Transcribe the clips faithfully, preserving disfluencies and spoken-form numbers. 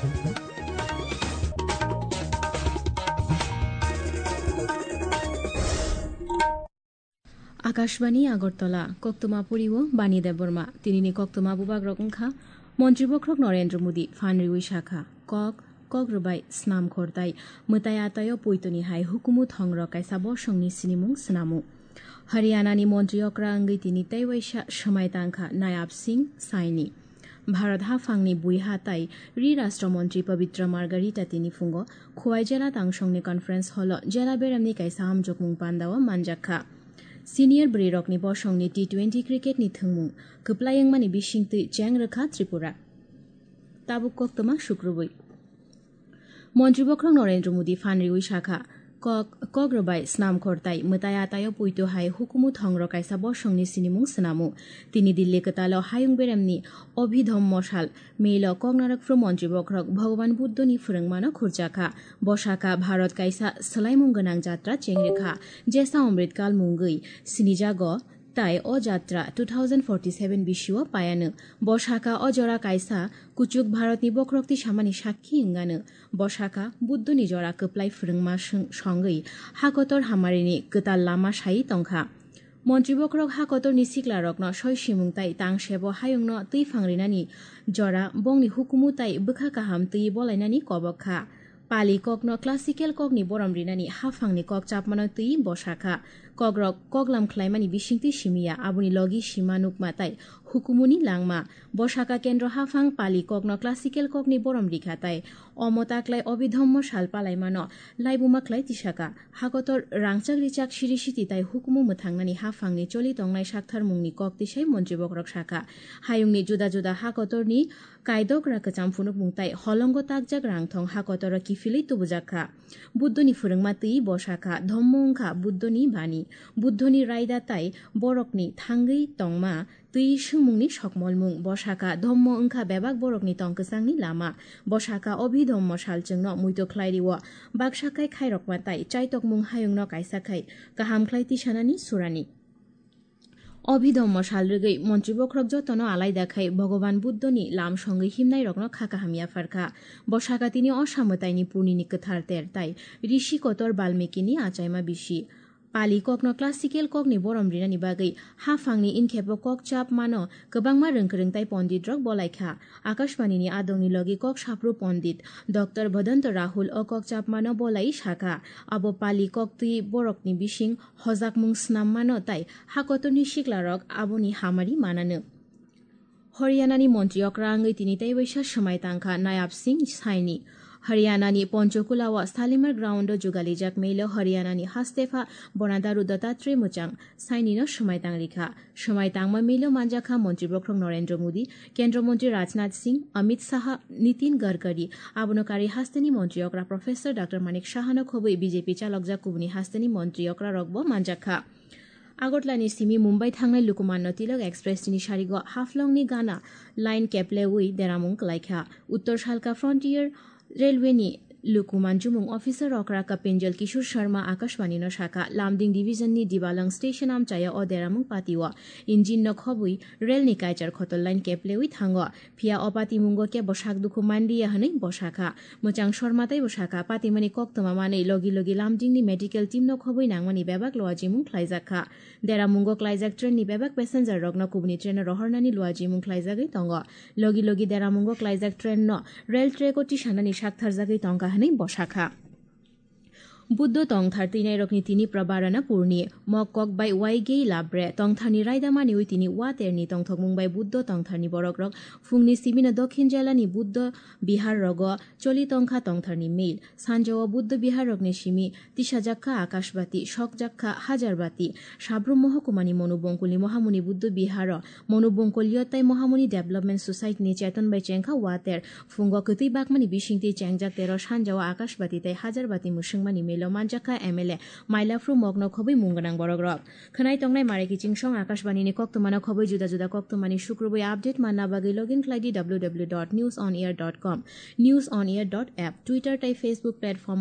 আকাশবাণী আগরতলা কক্তমা পরিও বাণী দেববর্মা তিনি কক্তমা বুবাগ রকংখা মন্ত্রীবক্রক নরেন্দ্র মোদী ফানরিউই শাখা কক কগ্রবাই স্নাম খরতাই মতাই আতায় পৈতনি হাই হুকুমু থংর কাইসা বসংনি সিনিমুং স্নামু হরিয়ানানি মন্ত্রী অক্রা আঙ্গৈ তিনি তাইওয়াইসা সমাইতাংখা নায়াব সিং সাইনি ভারত হাফাংনি বুইহা তাই রি রাষ্ট্রমন্ত্রী পবিত্র মার্গারিটা তিনি ফুঙ্গ খোয়াই জেলা তাংসংনি কনফারেন্স হল জেলা বেরামনি কাইসা হামজকমুং পান্দাও মানজাখা সিনিয়র ব্রেরকনি বসংনি টি টোয়েন্টি ক্রিকেটনি थंगमुं खोप्लायंगमानि बिसिंतै च्यांगरखा त्रिपुरा ताबुक कक्तमा शुक्रबৈ मन्त्रीबख्रं नरेंद्र मोदी फानरिउई शाखा কক কগ্রবাই স্নাম খরতাই মতাই আতায় পৈতো হাই হুকুমু থংর কাইসা বসংনি সিনিমুং স্নামু তিনি দিল্লি কতাল হায়ুং বেরামনি অভিধম মশাল মেইল কগনারকফ্র মন্ত্রীবক্রক ভগবান বুদ্ধনি ফুরংমানো খুরজাখা বসাখা ভারত কাইসা সলাইমুং গনাং যাত্রা চেংরেখা জেসা অমৃতকাল মুঙ্গৈ সিনিজাগ তাই অ যাত্রা টু থাউজেন্ড ফর্টি সেভেন বিশ্বও পায়ানো বসাখা অজরা কাইসা কুচুক ভারতনি বক্রক্তি সামানি সাক্ষী ইঙ্গানো বসাখা বুদ্ধ নিজরা কোপ্লাই ফুরংমা সঙ্গৈ হাকতর হামারিনি গোতাল লামা সাই তংখা মন্ত্রীবক্রক হাকতর নি সিকলারকন সয় সিমুং তাই তাংসেব হায়ুংন তৈ ফাংরিনানি জরা বংনি হুকুমু তাই বখা কাহাম তৈ বলাইনানি কবখা পালি কগ্ন ক্লাসিক্যাল কগনি বরম রিনানি হাফাংনি কক চাপমানো তৈ বসাখা কগ্রক কগলাম খ্লাইমানি বিশিংতি সিমিয়া আবুনি লগি সীমা নুকমা তাই হুকুমুনি লাংমা বসাকা কেন্দ্র হাফাং পালি কগ্ন ক্লাসিক্যাল কগনি বরম রিখা তাই অমতাকলাই অবিধম্য শাল পালাইমান লাইবুমাকলাই তিসাকা হাকতর রাংচাক রিচাক সিরিসিতি তাই হুকুমু মুথাংনানি হাফাংনি চলি তংনাই সাকথার মুংনি কক তিসাই মন্ত্রীবক্রক শাখা হায়ুংনি জুদা জুদা হাকতরনি কায়দক রাকচাম ফুনুক মুংতাই হলঙ্গ তাকজাক রাংথং হাকতর কিফিলেই তুবুজাখা বুদ্ধনি ফুরংমা তৈ বসাখা ধম্মংখা বুদ্ধনি বাণী বুদ্ধনি রাইদা তাই বরকনি থাঙ্গৈ তংমা তৈ সুমুংনি সকমলমুং বসাখা ধম্ম ওংখা বেবাক বরকনি তংকসাংনি লামা বসাখা অভিধম্ম সালচংন মুইতো খ্লাইরিও বাকসাকাই খাইরকমা তাই চাইতকমুং হায়ুংন কাইসাখাই কাহাম খ্লাই তিসানানি সুরানি অভিধম্ম সালরগৈ মন্ত্রীবক্রক যতন আলাই দেখাই ভগবান বুদ্ধনি লাম সঙ্গে হিমনাই রগ্ন খাকা হামিয়া ফারখা বসাকা তিনি অসামতাইনি পূর্ণিনি কথার্তের তাই ঋষি কতর বাল্মীকিনি আচাইমা বিশি পালি কগ্ন ক্লাসিক্যাল কগনি বরম রিনানি বাগৈ হাফাংনি ইনखेबो কক চাপ মানো गोबांमा रोंखरोंताय पण्डित रक बलायखा आकाशवाणीनि आदंनि लगे কক साप्रो पण्डित डॉक्टर भदন্ত राहुल अ কক চাপ मानो बलाई शाखा अब पाली কক तुई बरकनि बिसिं हजाकमुं स्नाम मानो ताय हाकतनि सिकलारक आबुनि हामारि मानानो हरियाणानि मन्त्री अक्रांगै तिनि ताइवैसा समायतांखा नायाब सिंह साइनि हरियाणानि पंचकुलाव स्थालिमार ग्राउंड जुगालिजाक मेल हरियाणानि हास्तेफा बनादारु दत्तात्रेय मुचां साइनिनो समायतां रिखा समायतांमा मेल मानजाखा मन्त्रीबक्रक नरेंद्र मोदी केन्द्रमन्त्री राजनाथ सिंह अमित शाह नितिन गडकरी आबनकारी हास्तेनि मन्त्री अक्रा प्रोफेसर डॉक्टर मानिक शाहानो खबै बीजेपी चालकजा कुबनि हास्तेनि मन्त्री अक्रा रगब मानजाखा আগরতলানি সিমি মুম্বাই থাংনাই লোকমান্য তিলক এক্সপ্রেস তিনি সারিগ হাফলংনি গানা লাইন কেপলেউই দেরামুং লাইখা উত্তর শালকা ফ্রন্টিয়ার रेलवेनि लुकुमानजुमुं अफिसर अक्रा कपिंजल किशोर शर्मा आकाशवाणी न शाखा लामदिंग डिविजननि दिबालंग स्टेशन आमचाया अदेरामुं पातिवा इंजिन न खबुई रेल निकायचार खतल लाइन केपलेउई थांग फिया अपाति मुंगो के बसाक दुखु मानदिया हनै बसाखा मोचां शर्माताई बसाखा पातिमानि कक्तमा मानै लगी लगी लामदिंगनि मेडिकल टीम न खबुई नांगमानि बेबाक लवाजिमुं ख्लाइजाखा देरामुंगो क्लाइजाक ट्रेननि बेबाक पेसेंजर रगन कुबनि ट्रेन रहरनानि लवाजिमुं ख्लाइजागै तंग लगी लगी देरामुंगो क्लाइजाक ट्रेन न रेल ट्रेको टिसानानि साकथारजागै तंग हनै बसाखा बुद्ध तंगथार तिनाई रकनि तिनी प्रबारना पूर्णि मक कक बाय वाइगे लाब्रे तंगथारनि रायदामानि उइ तिनी वातेरनि तंगथक मुंबाई बुद्ध तंगथारनि बरक रक फुंनि सिबिना दक्षिण जिल्लानि बुद्ध बिहार रग चलि तंखा तंगथारनि मेल सानजौ बुद्ध बिहार रगनि सिमि तिसाजाक्खा आकाशबाती शकजाक्खा हाजारबाती साब्रुम महकुमानि मनुबंकुलनि महामुनि बुद्ध बिहार मनुबंकुलियताय महामुनि डेभलपमेन्ट सोसाइटिनि चेतन बाय चेंखा वातेर फुंग कतै बाकमानि बिसिंति चेंगजाक तेर सानजौ आकाशबाती ताय हाजारबाती मुसुंगमानि मेल मानजाखा एमएलए माइलाफ्रु मग्न खबै मुंगनां बरग्रक खनाय तंगनाय मारेकि चिंसं आकाशवाणीनि कक्तमाना खबै जुदा जुदा कक्तमानि शुक्रबार अपडेट मानना बागै लगइन ख्लाइदि W W W dot news on air dot com news on air dot app Twitter ताई Facebook platform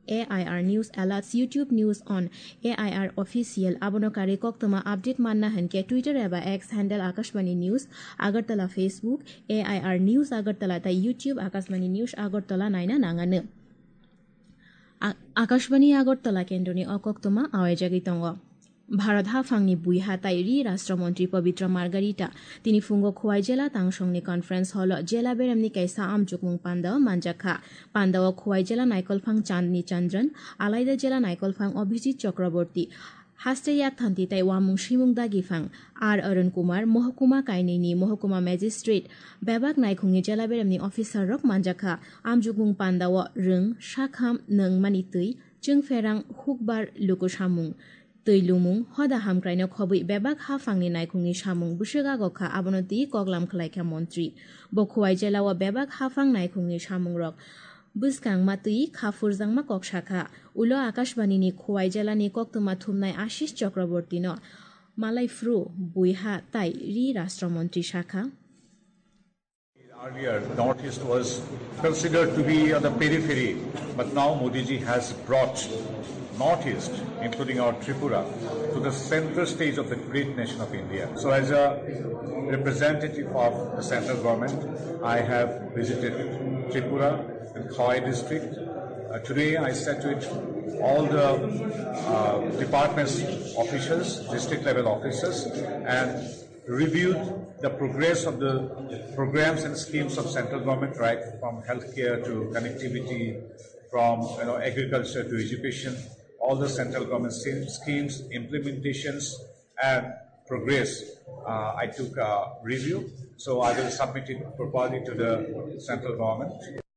A I R News Alerts YouTube News on A I R Official abonokari koktoma update manna hanke Twitter eba X handle Akashbani News Agartala Facebook A I R News Agartala ta YouTube Akashbani News Agartala naina nangane Akashbani Agartala kendoni okoktoma awejagi tongo Bharat হাফাংনি বুইহা তাইরি রাষ্ট্রমন্ত্রী পবিত্র মার্গারিটা তিনি ফুঙ্গো খোয়াই জেলা তাংসংনি conference hall জেলা বেরামনি কাইসা আমজুকমুং পান্দাও মানজাখা পান্দাও খোয়াই জেলা নাইকলফাং চাঁদনি চন্দ্রন আলাইদা জেলা নাইকলফাং অভিজিৎ চক্রবর্তী হাস্তে ইয়াক থান্তি তাই ওয়ামুং শ্রীমুং দাগিফাং আর অরুণ কুমার মহকুমা কাইনিনি মহকুমা ম্যাজিস্ট্রেট বেবাক নাইখুংনি জেলা বেরামনি অফিসার রক মানজাখা আমজুকমুং পান্দাও রং শাখাম নং মানিতৈ চুং ফেরাং হুকবার লুকুসামুং তৈলুমুং হদা হামক্রাইন খবই বেবাক হাফাংনি নাইখুংনি সামুং বুসেগা গখা আবনতি কগলাম খলাইখা মন্ত্রী বখুয়াই জেলাও বেবাক হাফাং নাইখুংনি সামুং রক বুসকাং মাতুই খাফুরজাংমা ককশাখা উলো আকাশবাণীনি খোয়াই জেলানি কক্তমা থুমনাই আশিস চক্রবর্তী ন মালাই ফ্রু বুইহা তাই রি রাষ্ট্রমন্ত্রী শাখা Earlier, Northeast was considered to be on the periphery, but now Modi ji has brought Northeast, including our Tripura, to the center stage of the great nation of India. So as a representative of the central government, I have visited Tripura and Khawai district. Uh, today I sat with all the uh, departments officials, district level officers, and reviewed the progress of the programs and schemes of central government, right from healthcare to connectivity, from you know agriculture to education, all the central government schemes, implementations, and progress. Uh, I took a review, so I will submit it properly to the central government.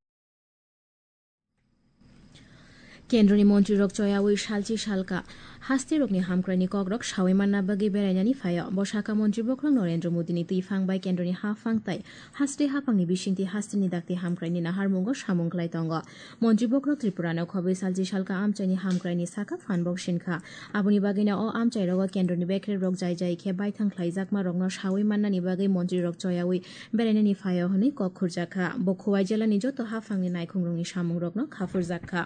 কেন্দ্রনি মন্ত্রী rock চয়াউই সালচি সালকা হাস্তি রকনি হামক্রাইনি কগরক সাওয়াইমান নাবাগি বেড়াইনানি ফায়া বসাকা মন্ত্রী বক্রং নরেন্দ্র মোদিনি তুই ফাংবাই কেন্দ্রনি হাফাং তাই হাস্তে হাফাংনি বিশিংতি হাস্তিনি দাক্তি হামক্রাইনি নাহারমুঙ্গ সামুংখলাই তঙ্গ মন্ত্রী বক্রক ত্রিপুরানো খবই সালচি সালকা আমচাইনি হামক্রাইনি সাকা ফানবক সিনখা আবুনি বাগিনা ও আমচাই রগ কেন্দ্রনি বেখরে rock যাই যাই খে বাইথাংখলাই জাকমা রগন সাওয়াইমান্নানি বাগি মন্ত্রী রক চয়াউই বেড়াইনানি ফায়া হনি কক্ষুরজাখা বখুয়াই জেলানি যত হাফাংনি নাইখুংরংনি সামুং রগন খাফুরজাখা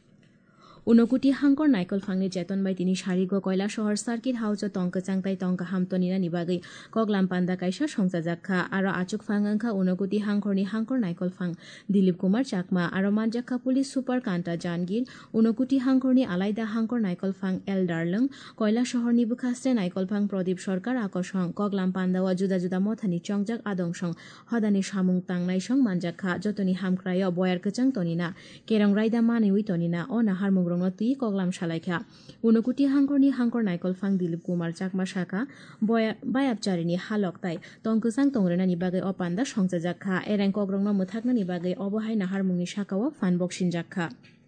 উনকুটি হাংকর নাইকল ফাংনি চেতন বাই তিনি সারিগ কয়লা শহর সার্কিট হাউজ টঙ্কা চাংতাই টঙ্কা হামতনিনা নিবাগৈ কগলাম পান্দা কাইসা সংসা জাখা আর আচুক ফাংখা উনকুটি হাংকরনি হাংকর নাইকল ফাং দিলীপ কুমার চাকমা আর মানজাখা পুলিশ সুপার কান্তা জানগির উনকুটি হাংকরনি আলাইদা হাংকর নাইকল ফাং এল ডার্লং কয়লা শহর নিবুখাস্তে নাইকল ফাং প্রদীপ সরকার আকর্ষং কগলাম পান্দাওয়া জুদা জুদা মথানি চংজাক আদংসং হদানি সামুং তাংনাই সং মানজাখা যতনি হামক্রায় বয়ার কচাং তনিনা কেরং রাইদা মানেউই তনিনা ও নাহারমুং তুই কগলাম সালাইখা উনকুটি হাংকরনি হাংকর নাইকল ফাং দিলীপ কুমার চাকমা শাখা বায়াবচারিনি হালক তাই টংকচাং টংরেনানি বাগৈ অপান্দা সংসা জাখা এরেং কগ্রংন মুথাকনানি বাগৈ অবহাই নাহারমুংনি শাখাও ফানবকসিন জাখা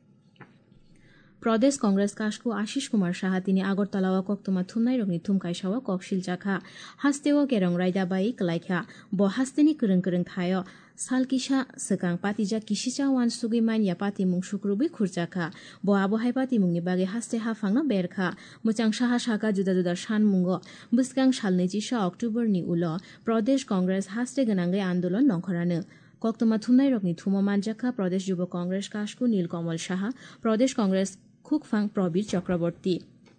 প্রদেশ কংগ্রেস কাশকু আশিস কুমার সাহা তিনি আগরতলাওয়া কক্তমা থুমনাই রংনি থুমকাইসাওয়া ককশিল জাখা হাস্তেও কেরং রাইদাবাই কলাইখা ব হাস্তেনি করং করং থায় সালকিসা সেকাং পাতিজা কিসিচা ওয়ান সুগি মাইয়া পাতিমুং শুক্রুবি খুরজাখা ব আবহাই পাতিমুংনি বাগে হাস্তে হাফাংনা বেরখা মুচাং সাহা শাখা জুদা জুদা সানমুঙ্গ বুসকাং সালনৈজিসা অক্টোবরনি উল প্রদেশ কংগ্রেস হাস্তে গনাঙ্গে আন্দোলন নখরানো কক্তমা থুমনাই রকনি থুমো মানজাখা প্রদেশ যুব কংগ্রেস কাশকু নীলকমল সাহা প্রদেশ কংগ্রেস খুকফাং প্রবীর চক্রবর্তী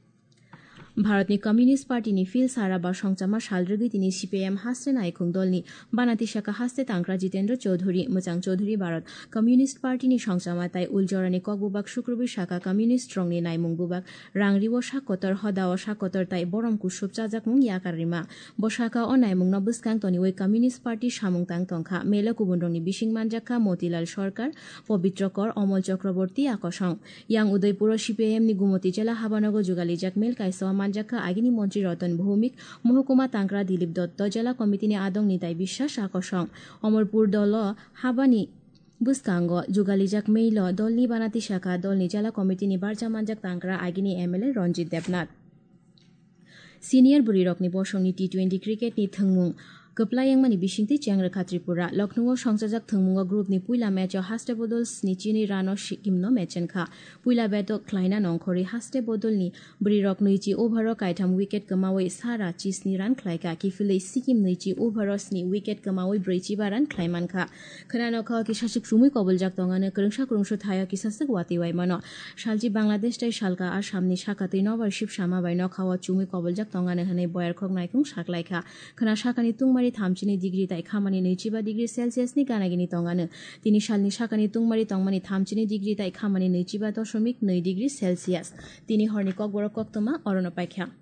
ভারতনি কমিউনিস্ট পার্টিনি ফিল সারা বা সংচামা সালরগি তিনি সিপিএম হাস্তে নাইখুং দলনি বানাতি শাখা হাস্তে তাংক্রা জিতেন্দ্র চৌধুরী মুচাং চৌধুরী ভারত কমিউনিস্ট পার্টিনি সংচামা তাই উলজরানি ককবুবাক শুক্রবীর শাখা কমিউনিস্ট রংনি নাইমুং বুবাক রাংরিও সাকতর হদাও সাকতর তাই বরম কুসুব চাজাকমুং ইয়াকারিমা বসাকা ও নাইমুং নবুসকাং তনি ওই কমিউনিস্ট পার্টি সামুং তাং তংখা মেলা কুবুন রংনি বিশিং মানজাখা মতিলাল সরকার পবিত্র কর অমল চক্রবর্তী আকসং ইয়াং উদয়পুর সিপিএম নি গুমতি জেলা হাবানগর যুগালি জাক মেল কাইসওয়া মানজাখা আগিনী মন্ত্রী রতন ভৌমিক মহকুমা তাংক্রা দিলীপ দত্ত জেলা কমিটিনি আদং নিতাই বিশ্বাস আকসং অমরপুর দল হাবানি বুসকাঙ্গ যুগালিজাক মেইল দলনি বানাতি শাখা দলনি জেলা কমিটিনি বারজা মানজাক তাংক্রা আগিনী এমএলএ রঞ্জিত দেবনাথ সিনিয়র বুড়ি রকনি বসংনি টি টোয়েন্টি ক্রিকেট নি থংমুং Kaplayang mani bishingti Changraka Tripura, Loknuo Shongzajak Thungmunga Group ni Puila Mecho Haste Bodol Snichini Rano Shikimno Mechenkha, Puila Beto Kleina Nongkori Haste Bodol ni Brirok Nuichi Overo Kaitam Wicket Kamawi Sara Chisni Ran Klaika, Kifile Sikim Nuichi Overos ni Wicket Kamawi Brechi Baran Klaimanka, Kananoka Kishashik Sumi Koboljak Tongane Krungsha Krungshu Thaya Kisasak Wati Waimano, Shalji Bangladesh Tai Shalka Ashamni Shakati Novership Shama by Nokawa Chumi Koboljak Tongane Hane Boyer Kognaikum Shaklaika, Kana Shakani Tungmari Thamchini degree tai khamani neichiba degree Celsius ni ganagini tongane tini shalni shakani tungmari tongmani thamchini degree tai khamani neichiba doshamik nine degree Celsius tini horni kokborok koktoma orono paikha